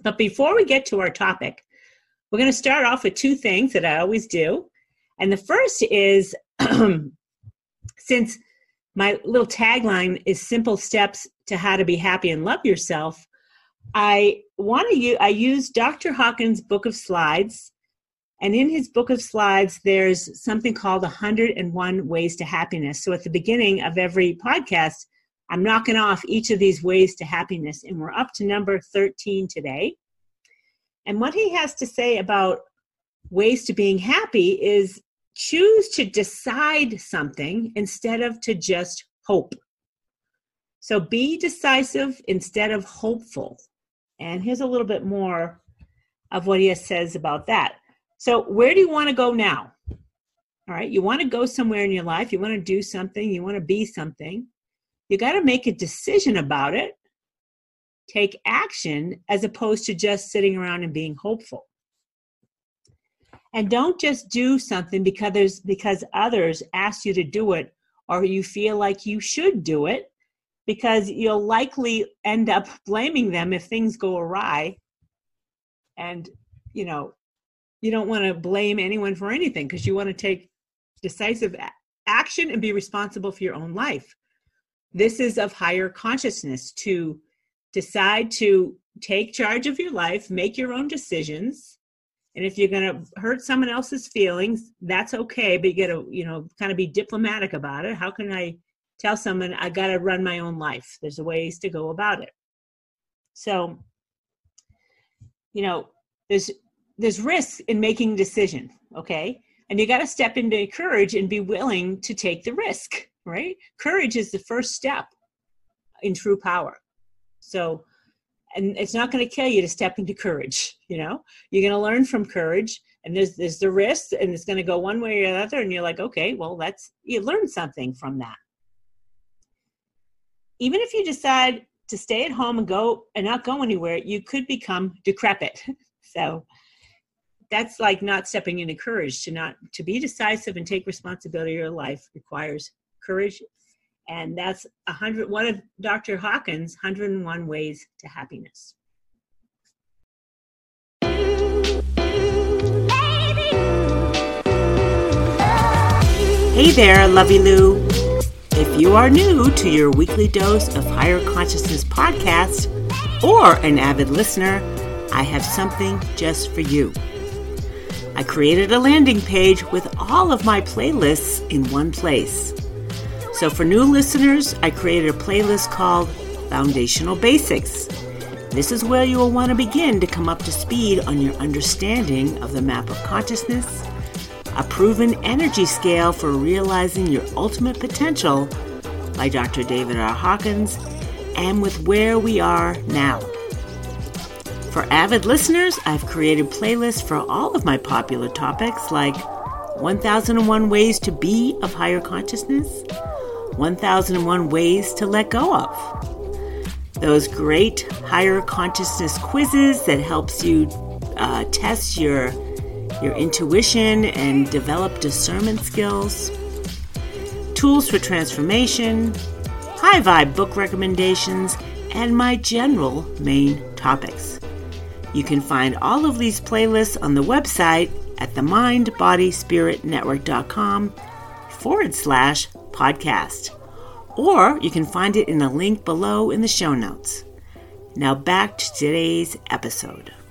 But before we get to our topic, we're going to start off with two things that I always do. And the first is, since my little tagline is simple steps to how to be happy and love yourself, I use Dr. Hawkins' book of slides. And in his book of slides, there's something called 101 Ways to Happiness. So at the beginning of every podcast, I'm knocking off each of these ways to happiness. And we're up to number 13 today. And what he has to say about ways to being happy is choose to decide something instead of to just hope. So be decisive instead of hopeful. And here's a little bit more of what he says about that. So where do you want to go now? All right, you want to go somewhere in your life. You want to do something. You want to be something. You got to make a decision about it. Take action as opposed to just sitting around and being hopeful. And don't just do something because others ask you to do it or you feel like you should do it, because you'll likely end up blaming them if things go awry. And, you don't want to blame anyone for anything because you want to take decisive action and be responsible for your own life. This is of higher consciousness, to decide to take charge of your life, make your own decisions. And if you're going to hurt someone else's feelings, that's okay, but you got to, kind of be diplomatic about it. How can I tell someone I got to run my own life? There's ways to go about it. So, there's risks in making a decision, okay? And you got to step into courage and be willing to take the risk, right? Courage is the first step in true power. So, and it's not going to kill you to step into courage, You're going to learn from courage, and there's the risk, and it's going to go one way or the other, and you're like, okay, well, you learn something from that. Even if you decide to stay at home and not go anywhere, you could become decrepit. So that's like not stepping into courage. To be decisive and take responsibility of your life requires courage. And that's one of Dr. Hawkins' 101 Ways to Happiness. Hey there, Lovey Lou. If you are new to your weekly dose of Higher Consciousness podcast or an avid listener, I have something just for you. I created a landing page with all of my playlists in one place. So for new listeners, I created a playlist called Foundational Basics. This is where you will want to begin to come up to speed on your understanding of the map of consciousness, a proven energy scale for realizing your ultimate potential by Dr. David R. Hawkins, and with where we are now. For avid listeners, I've created playlists for all of my popular topics like 1001 Ways to Be of Higher Consciousness, 1001 Ways to Let Go of. Those great higher consciousness quizzes that helps you test your intuition and develop discernment skills, tools for transformation, high vibe book recommendations, and my general main topics. You can find all of these playlists on the website at themindbodyspiritnetwork.com/podcast. Or you can find it in a link below in the show notes. Now back to today's episode.